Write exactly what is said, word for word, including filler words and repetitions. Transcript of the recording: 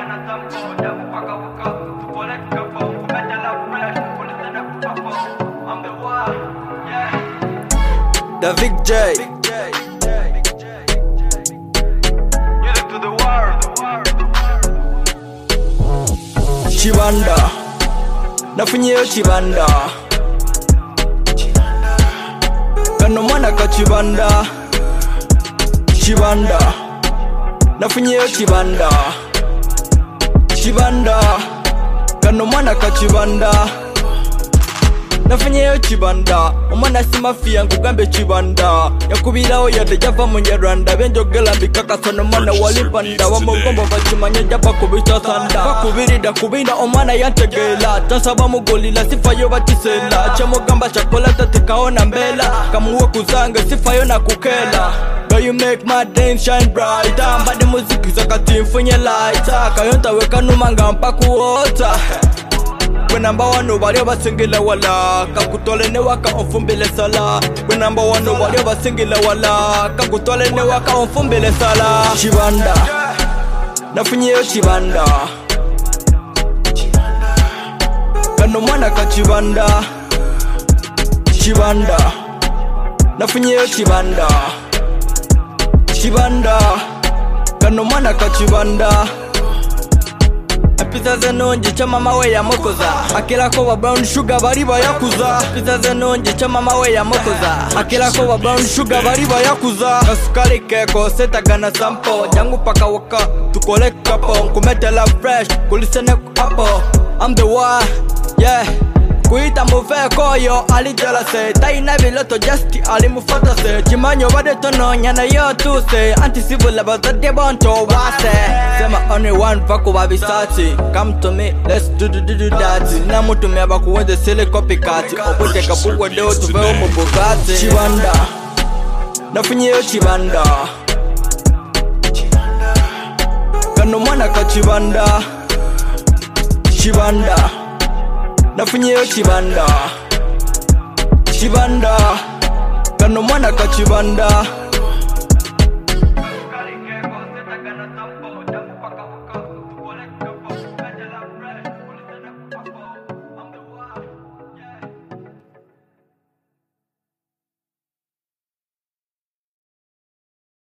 David J. Chibanda nafunyeyo chibanda kano mwana ka chibanda chibanda nafunyeyo chibanda chibanda kano mwana ka chibanda nafunyeyo chibanda omwana simafia nkugambe chibanda yakubiraho yade java mu Nyarwanda benjogela mbikakasana omwana walipanda wamugomba bakimanya japa kubita sanda bakubirida kubinda omwana yantegela tansaba mugolila sifayo batisela chamugamba chakola tatikaona mbela kamuwe kuzanga sifayo na kukela. Girl, you make my day shine bright. Amba de muziki zakati mfunye light. Kayonta weka numanga mpaku wota. We number one nobody ever singila wala. Kakutole ne waka onfumbile sala. We number one nobody ever singila wala. Kakutole ne waka onfumbile sala. Chibanda nafunyeyo chibanda kano mwana ka chibanda chibanda nafunyeyo chibanda chibanda kano mwana ka chibanda Pizza zenonje cha mama we ya mokoza akila ko wa brown sugar bariba yakuza Pizza zenonje cha mama we ya mokoza akila ko wa brown sugar bariba yakuza kasukari keko setagana sample jangu paka waka tukole kapo kumetela fresh kulisene hapo I'm the one yeah kuita muve koyo alijala se taina biloto justi alimufata se chimanyo bade tono nyana yo tu se anti civil about the bonto wase sema only one fuck wabisati come to me let's do do do do that na mutu me abakuweze sele copycat obote kapugwa deo tuve mu Bugatti chibanda nafunyeyo chibanda kano mwana ka chibanda chibanda nafunyeyo chibanda chibanda kano mwana ka chibanda